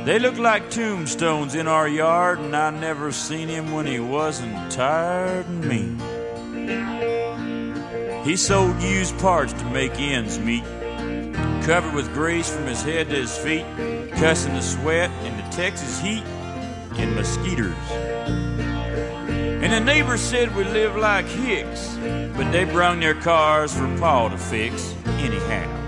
They look like tombstones in our yard, and I never seen him when he wasn't tired and mean. He sold used parts to make ends meet, covered with grease from his head to his feet, cussing the sweat in the Texas heat and mosquitoes. And the neighbors said we lived like hicks, but they brung their cars for Pa to fix anyhow.